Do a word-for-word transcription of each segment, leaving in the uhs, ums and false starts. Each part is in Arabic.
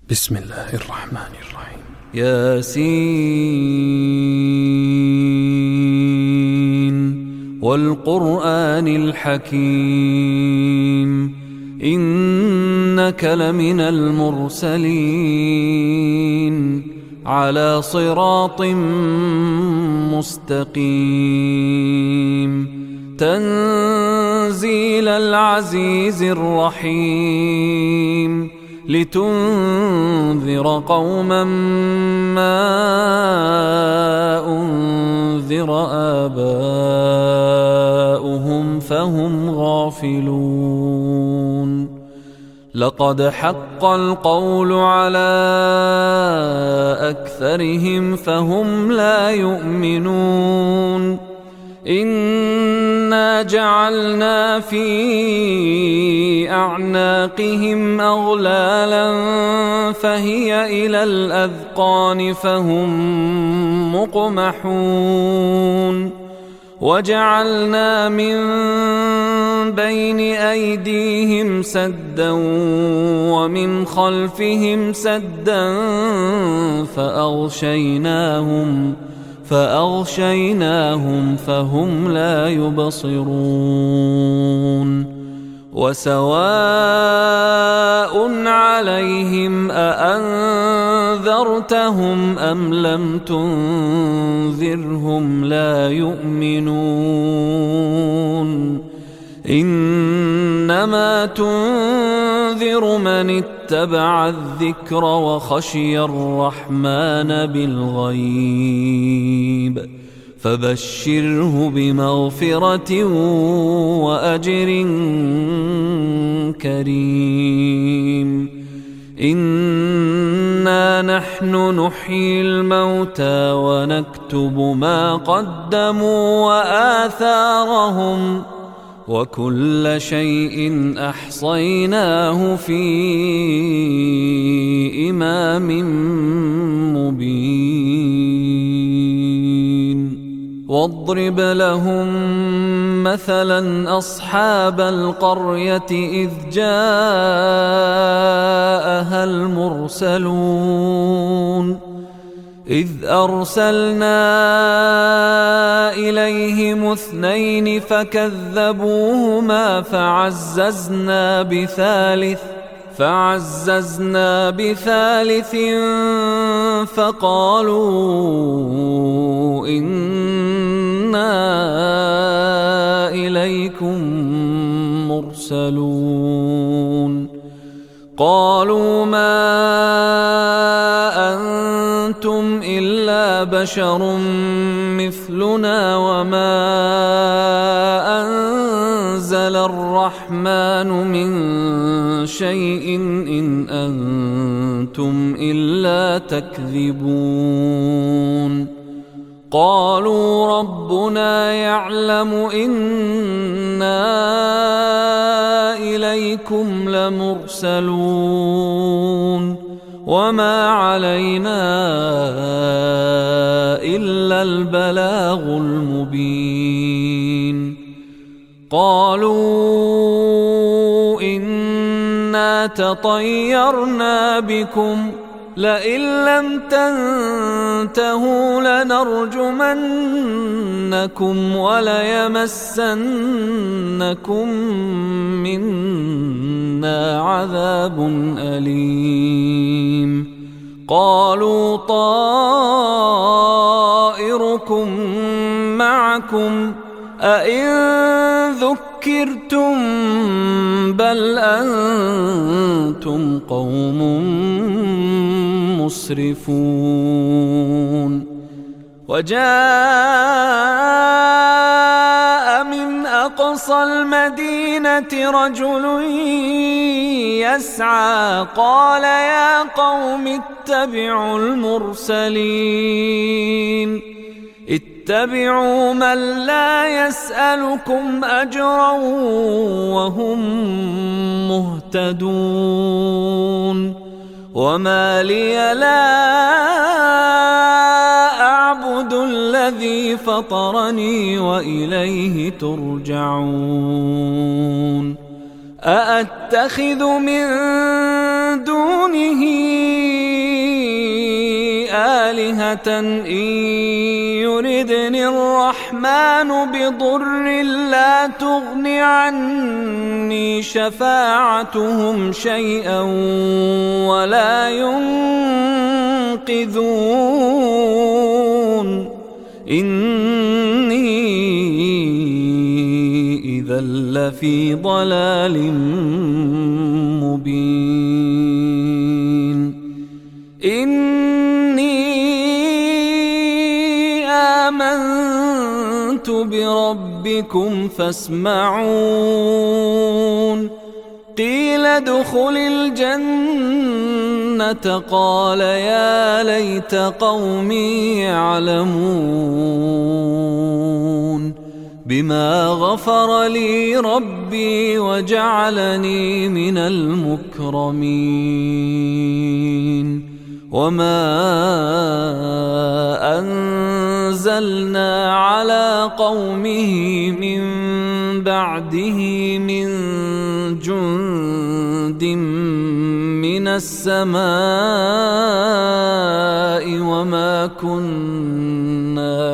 بسم الله الرحمن الرحيم. ياسين والقرآن الحكيم إنك لمن المرسلين على صراط مستقيم تنزيل العزيز الرحيم لتنذر قوما ما أنذر آباؤهم فهم غافلون لقد حق القول على أكثرهم فهم لا يؤمنون إنا جعلنا في أعناقهم أغلالا فهي إلى الأذقان فهم مقمحون وجعلنا من بين أيديهم سدا ومن خلفهم سدا فأغشيناهم فأغشيناهم فهم لا يبصرون وسواء عليهم أأنذرتهم أم لم تنذرهم لا يؤمنون إنما تنذر من اتبع الذكر وخشي الرحمن بالغيب فبشره بمغفرة وأجر كريم إنا نحن نحيي الموتى ونكتب ما قدموا وآثارهم وكل شيء أحصيناه في إمام مبين واضرب لهم مثلا أصحاب القرية إذ جاءها المرسلون إذ أرسلنا إليهم اثنين فكذبوهما فعززنا بثالث فعززنا بثالث فقالوا إنا إليكم مرسلون قالوا ما أنتم إلا بشر مثلنا وما أنزل الرحمن من شيء إن أنتم إلا تكذبون قالوا ربنا يعلم إنا إليكم لمرسلون وما علينا إلا البلاغ المبين قالوا إنا تطيرنا بكم لئن لم تنتهوا لنرجمنكم وليمسنكم منا عذاب أليم قالوا طائركم معكم أئن ذكرتم بل أنتم قوم مسرفون وجاء من أقصى المدينة رجل يسعى قال يا قوم اتبعوا المرسلين اتبعوا من لا يسألكم أجرا وهم مهتدون وما لي لا أعبد الذي فطرني وإليه ترجعون أأتخذ من دونه آلهة إن يردني الرحمن بضر لا تغن عني شفاعتهم شيئا ولا ينقذون إني إذا لفي ضلال مبين إني آمنت بربكم فاسمعون قيل ادخل الجنة قال يا ليت قومي يعلمون بما غفر لي ربي وجعلني من المكرمين وما أنزلنا على قومه من بعده من جند من السماء وما كنا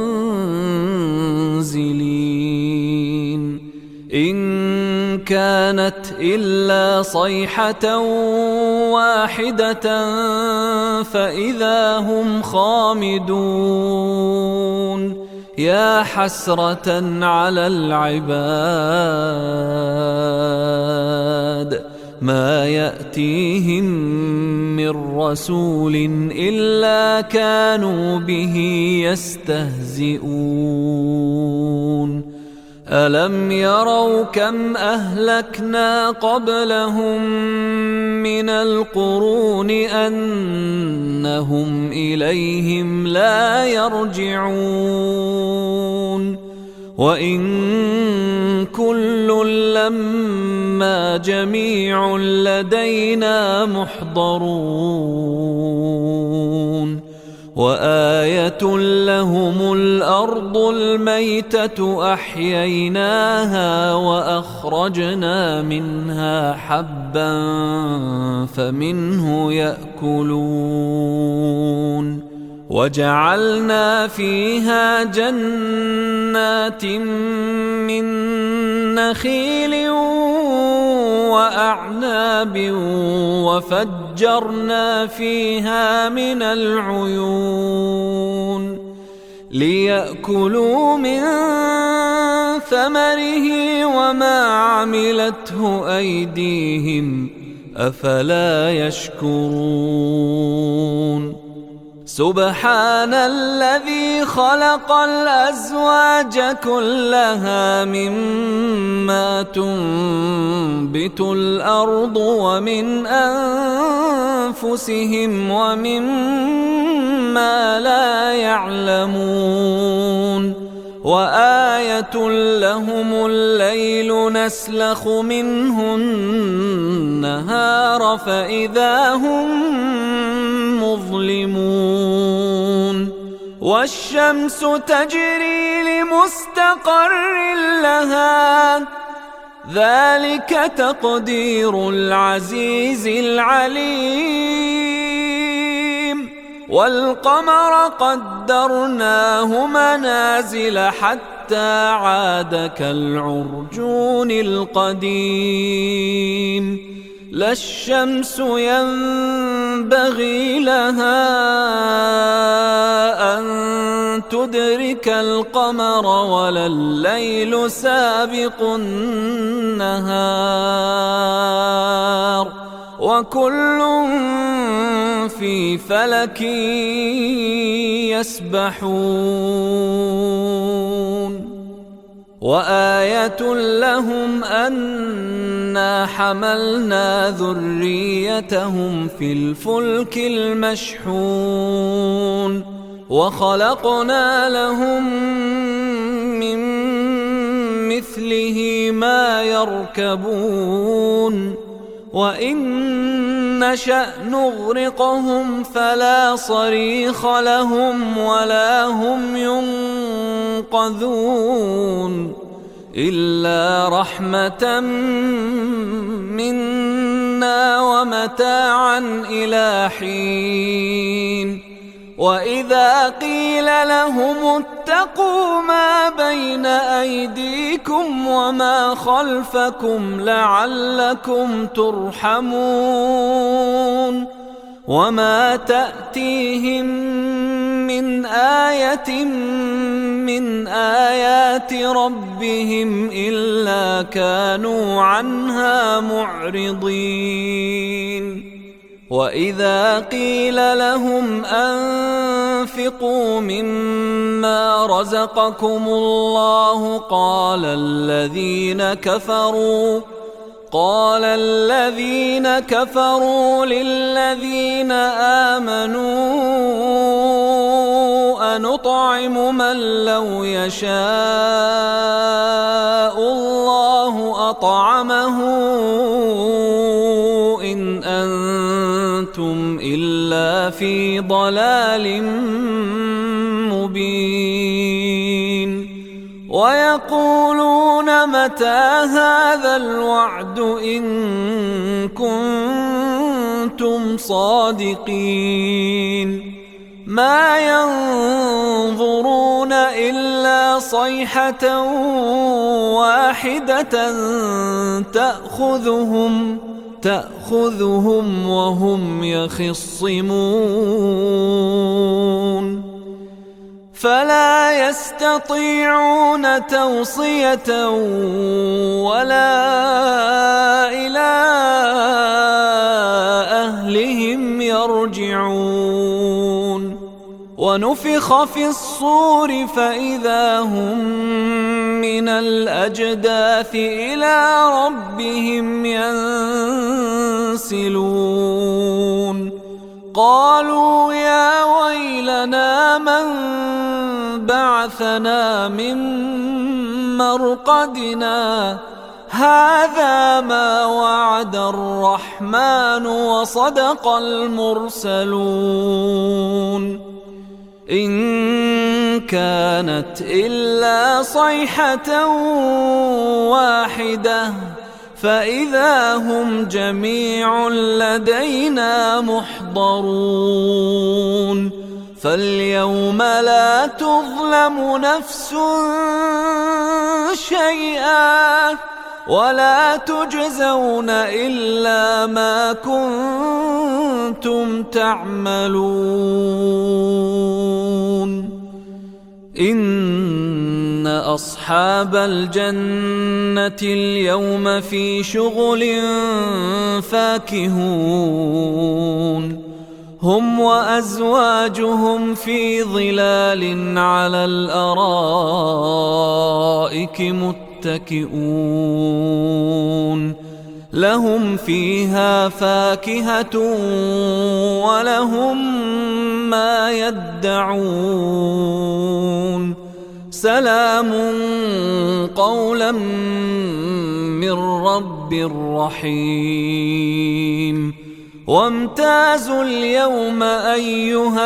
منزلين إن كانت إلا صيحة واحدة فإذا هم خامدون يا حسرة على العباد ما يأتيهم من رسول إلا كانوا به يستهزئون ألم يروا كم أهلكنا قبلهم من القرون أنهم إليهم لا يرجعون وإن كل لما جميع لدينا محضرون وآية لهم الأرض الميتة أحييناها وأخرجنا منها حبا فمنه يأكلون وجعلنا فيها جنات من نخيل وأعناب وفجرنا فيها من العيون ليأكلوا من ثمره وما عملته أيديهم أفلا يشكرون سبحان الذي خلق الأزواج كلها مما تنبت الأرض ومن أنفسهم ومما لا يعلمون وآية لهم الليل نسلخ منه النهار فإذا هم مظلمون والشمس تجري لمستقر لها ذلك تقدير العزيز العليم والقمر قدرناه منازل حتى عاد كالعرجون القديم لا الشمس ينبغي لها أن تدرك القمر ولا الليل سابق النهار وكل في فلك يسبحون وآية لهم أنا حملنا ذريتهم في الفلك المشحون وخلقنا لهم من مثله ما يركبون وإن نشأ نغرقهم فلا صريخ لهم ولا هم ينقذون إلا رحمة منا ومتاعا إلى حين وإذا قيل لهم اتقوا ما بين أيديكم وما خلفكم لعلكم ترحمون وما تأتيهم من آية من آيات ربهم إلا كانوا عنها معرضين وإذا قيل لهم أنفقوا مما رزقكم الله قال الذين كفروا قال الذين كفروا للذين آمنوا أنطعم من لو يشاء الله أطعمه إن أنتم إلا في ضلال مبين ويقولون متى هذا الوعد إن كنتم صادقين ما ينظرون إلا صيحة واحدة تأخذهم تأخذهم وهم يخصمون فلا يستطيعون توصية ولا إلى أهلهم يرجعون ونفخ في الصور فإذا هم من الأجداث إلى ربهم ينسلون قالوا يا ويلنا من بعثنا من مرقدنا هذا ما وعد الرحمن وصدق المرسلون إن كانت إلا صيحة واحدة فإذا هم جميع لدينا محضرون فاليوم لا تظلم نفس شيئا ولا تجزون إلا ما كنتم تعملون إن أصحاب الجنة اليوم في شغل فاكهون هم وأزواجهم في ظلال على الأرائك متكئون لهم فيها فاكهة ولهم ما يدعون سلام قولا من رب رحيم وامتازوا اليوم أيها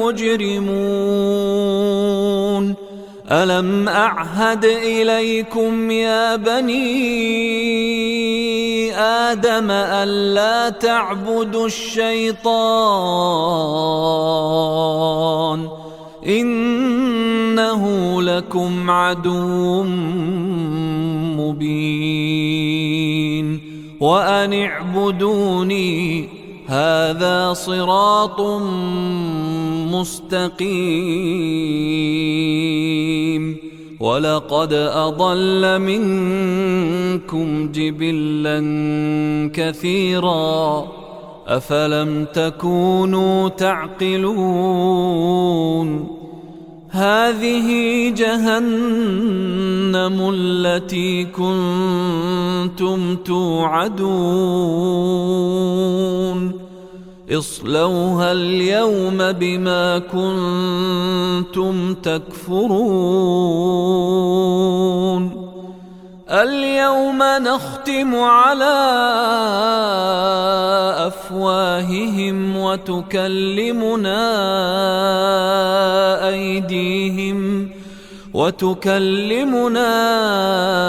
المجرمون ألم أعهد إليكم يا بني آدم ألا تعبدوا الشيطان إنه لكم عدو مبين وأن اعبدوني هذا صراط مستقيم ولقد أضل منكم جبلا كثيرا أفلم تكونوا تعقلون هذه جهنم التي كنتم توعدون اصلوها اليوم بما كنتم تكفرون اليوم نختم على أفواههم وتكلمنا أيديهم وتكلمنا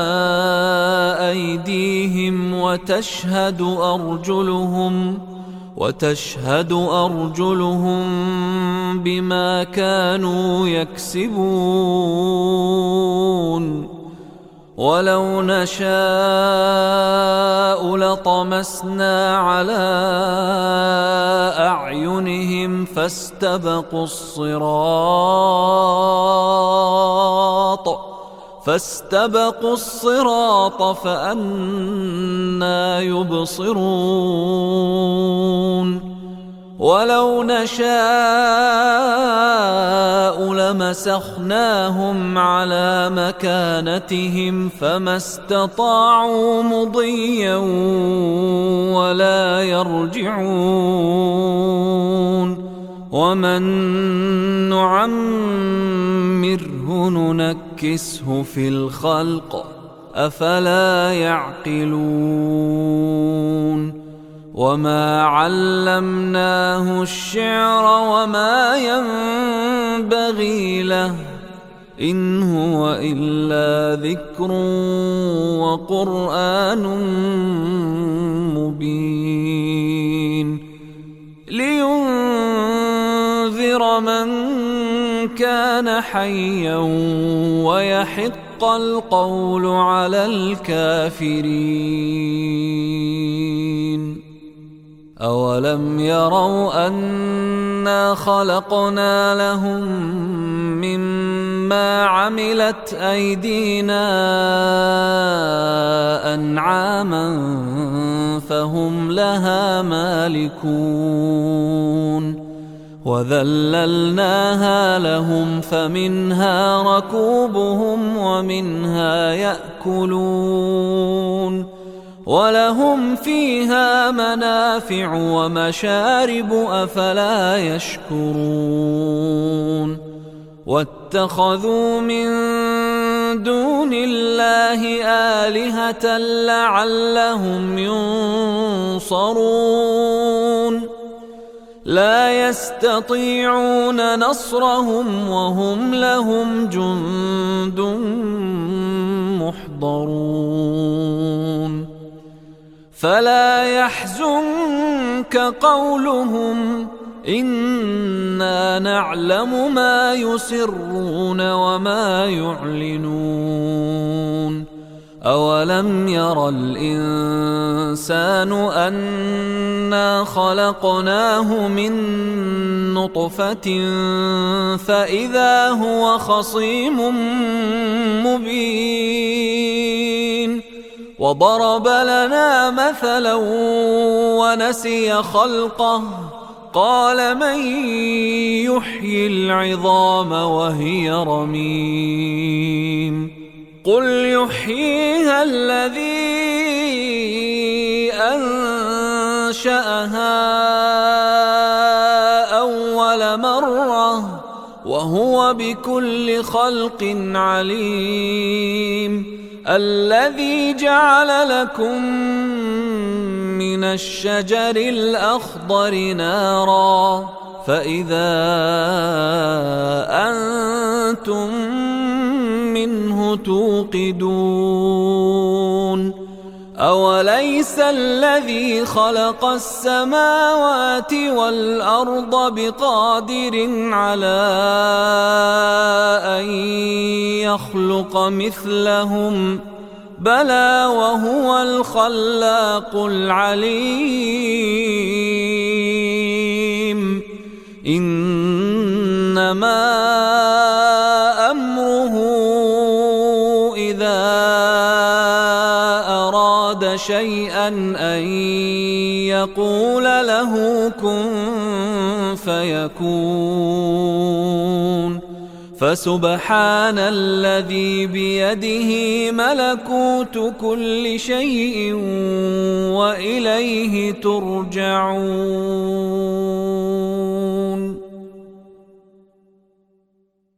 أيديهم وتشهد أرجلهم وتشهد أرجلهم بما كانوا يكسبون ولو نشاء لطمسنا على أعينهم فاستبقوا الصراط فاستبقوا الصراط فأنى يبصرون ولو نشاء لمسخناهم على مكانتهم فما استطاعوا مضيا ولا يرجعون ومن نعمره ننكسه في الخلق أفلا يعقلون وما علمناه الشعر وما ينبغي له إن هو إلا ذكر وقرآن مبين لينذر من كان حيا ويحق القول على الكافرين أولم يروا أنا خلقنا لهم مما عملت أيدينا أنعاما فهم لها مالكون وذللناها لهم فمنها ركوبهم ومنها يأكلون ولهم فيها منافع ومشارب أفلا يشكرون واتخذوا من دون الله آلهة لعلهم ينصرون لا يستطيعون نصرهم وهم لهم جند محضرون فلا يحزنك قولهم إنا نعلم ما يسرون وما يعلنون أولم ير الإنسان أنا خلقناه من نطفة فإذا هو خصيم مبين وضرب لنا مثلا ونسي خلقه قال من يحيي العظام وهي رميم قل يحييها الذي أنشأها أول مرة وهو بكل خلق عليم الذي جعل لكم من الشجر الأخضر نارا فإذا أنتم منه توقدون أوليس الذي خلق السماوات والأرض بقادر على أن يخلق مثلهم بلى وهو الخلاق العليم إنما أمره إذا أراد شيئا أن يقول له كن فيكون فسبحان الذي بيده ملكوت كل شيء وإليه ترجعون.